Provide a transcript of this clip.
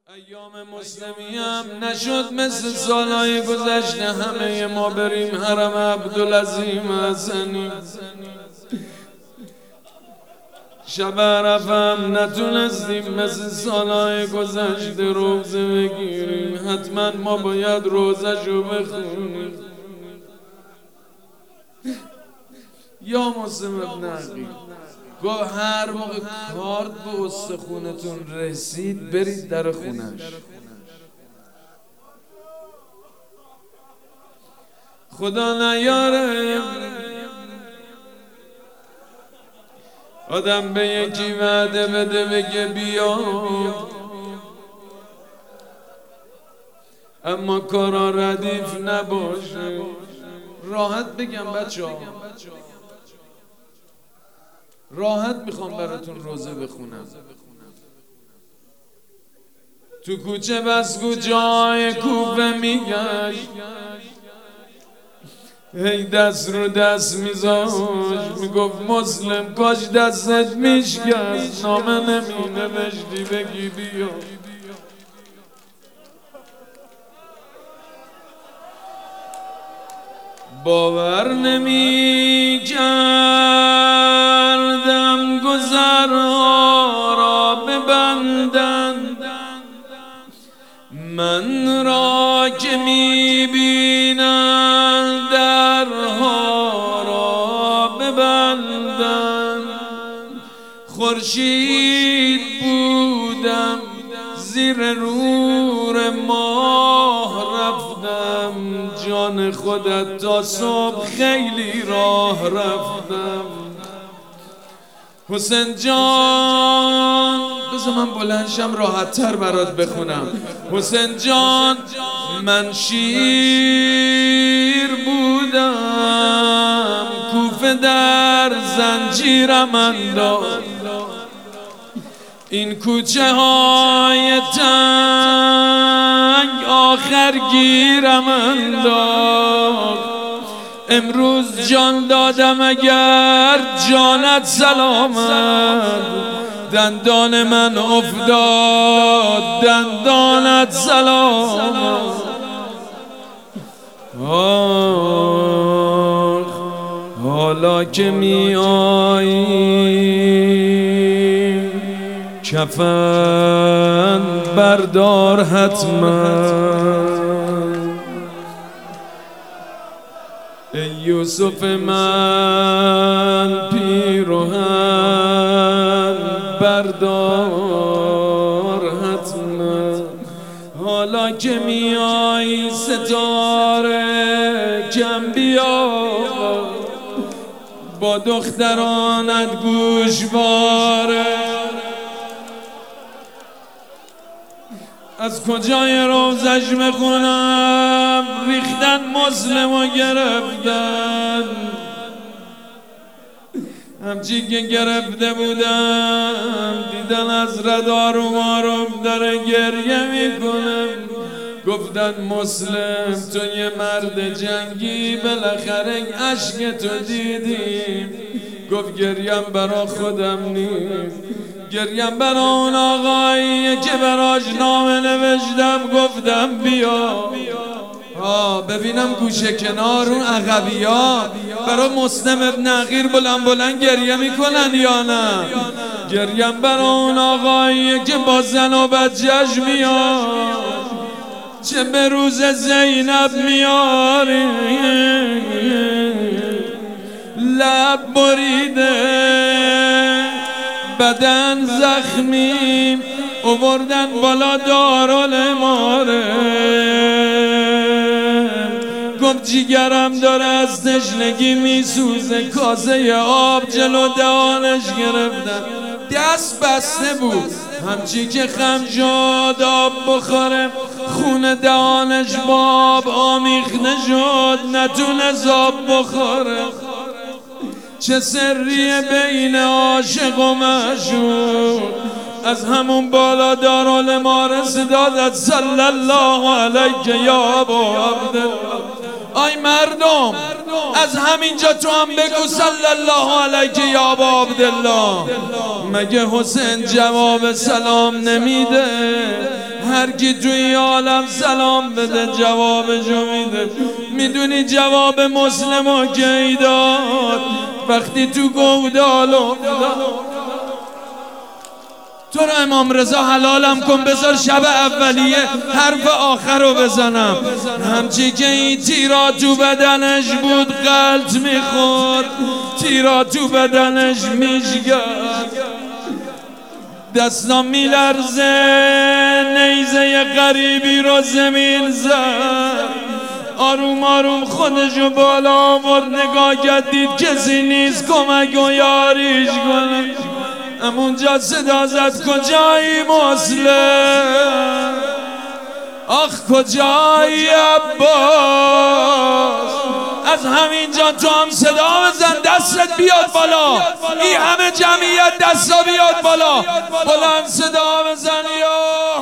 ایام مسلمیم نشد مثل سالهای گذشته همه ما بریم حرم عبدالعظیم حسنی. شب عرفم نتونستیم مثل سالهای گذشته روزه بگیریم، حتما ما باید روزه شو بخونیم. یا مسلم ابن عقیل گفت هر موقع کارت به استخونتون رسید برید در خونش. خدا نیاره آدم به یکی وعده بده بگه بیا، اما کارا ردیف نباشه. راحت بگم بچه ها، راحت میخوام براتون روزه بخونم. تو کوچه بس جای کوفه میگشت، هی دست رو دست میذاشت میگفت مسلم کاش دستت میشکست، نامه نمی نوشتی بگی بیا. باور نمی کردم گذرها را ببندند، من را که می بینند درها را ببندند. خورشید بودم زیر نور ماه رفتم، جان خودت تا صبح خیلی راه رفتم. حسین جان بذار من بلندشم راحت تر برات بخونم. حسین جان من شیر بودم، کوفه در زنجیرم انداخت، این کوچه های تنگ آخر گیرم انداخت. امروز جان دادم اگر جانت سلامت، دندان من افتاد دندانت سلامت. حالا که می آیی کفن بردار حتما، ای یوسف من پیرهن بردار حتما. حالا که میای ستاره کم بیا، با دخترانت گوشواره. از کجای روزش بخونم؟ ریختن مسلم و گرفتن، همچی که گرفته بودم دیدن از ردار و ماروم داره گریه میکنم. گفتن مسلم تو یه مرد جنگی، بالاخره عشق تو دیدیم. گفت گریم برا خودم نیست، گریم برا اون آقایی که براش نامه نوشتم گفتم بیا. ببینم گوشه کنار اون عقبی ها برا مسلم ابن عقیل بلند بلند گریه میکنن یا نه. گریم برا اون آقایی که با زن و بچه‌اش میاد، چه به روز زینب میاری لب بریده بدن زخمی، آوردن بالا دارالعماره. گفت جیگرم داره از تشنگی میسوزه، کاسه آب جلو دهانش گرفتن، دست بسته بود، همچی که خم شد آب بخوره خون دهانش باب آمیخته شد، نتونست آب بخوره. چه سریه بین عاشق و معشوق، از همون بالا دارالعماره صدا زد صلی الله علیک یا ابا عبدالله. آی مردم از همینجا تو هم بگو صلی الله علیک یا ابا عبدالله. مگه حسین جواب سلام نمیده؟ هر کی توی عالم سلام بده جوابشو میده. میدونی جواب مسلمو کی داد؟ وقتی تو گودال تو رو امام رضا حلالم کن بذار شب اولیه حرف آخر رو بزنم. همچی که این تیرا تو بدنش بود غلط میخورد، تیرا تو بدنش میشگرد، دستم میلرزه، نیزه غریبی رو زمین زد، آروم آروم خودشو بالا آورد، نگاه کرد دید کسی نیست کمک و یاریش کنه. همونجا صدا زد کجایی مسلم؟ آخ کجایی عباس؟ از همینجا تو هم صدا بزن، دستت بیاد بالا، این همه جمعیت دستا بیاد بالا، بلند صدا بزن یا